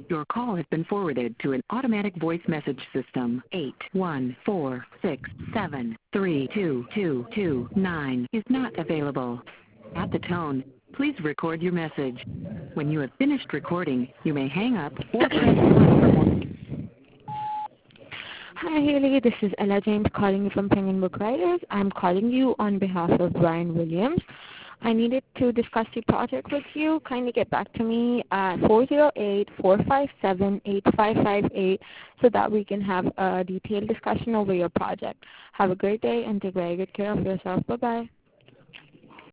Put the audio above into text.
Your call has been forwarded to an automatic voice message system. 81467322229 is not available. At the tone, please record your message. When you have finished recording, you may hang up or press 1 for more. Hi Haley, this is Ella James calling you from Penguin Book Writers. I'm calling you on behalf of Brian Williams. I needed to discuss your project with you. Kindly get back to me at 408-457-8558 so that we can have a detailed discussion over your project. Have a great day and take very good care of yourself. Bye-bye.